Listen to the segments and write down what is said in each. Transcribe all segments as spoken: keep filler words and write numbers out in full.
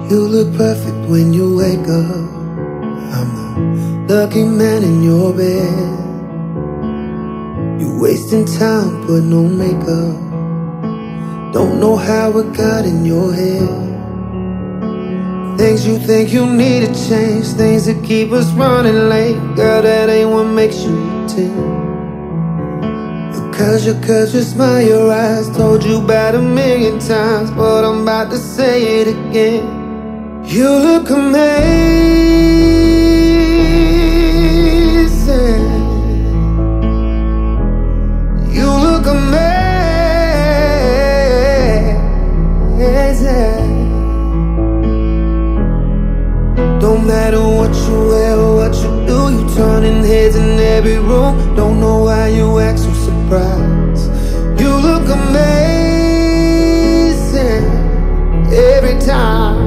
You look perfect when you wake up. I'm the lucky man in your bed. You wasting time, put no makeup. Don't know how it got in your head. Things you think you need to change, things that keep us running late. Girl, that ain't what makes you ten. Cause you, cause you smile, your eyes told you about a million times, but I'm about to say it again. You look amazing. You look amazing. Don't matter what you wear or what you do, you turning heads in every room. Don't know why you act so surprised. You look amazing every time.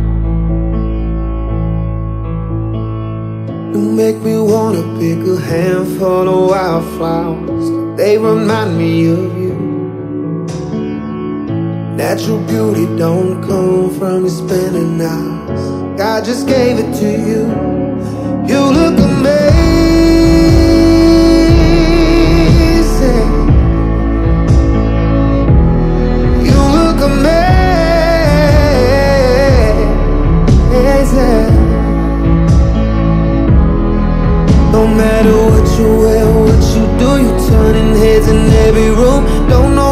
You make me wanna pick a handful of wildflowers. They remind me of you. Natural beauty don't come from your spending hours. God just gave it to you. You look amazing. You look amazing. No matter what you wear or what you do, you turning heads in every room. Don't know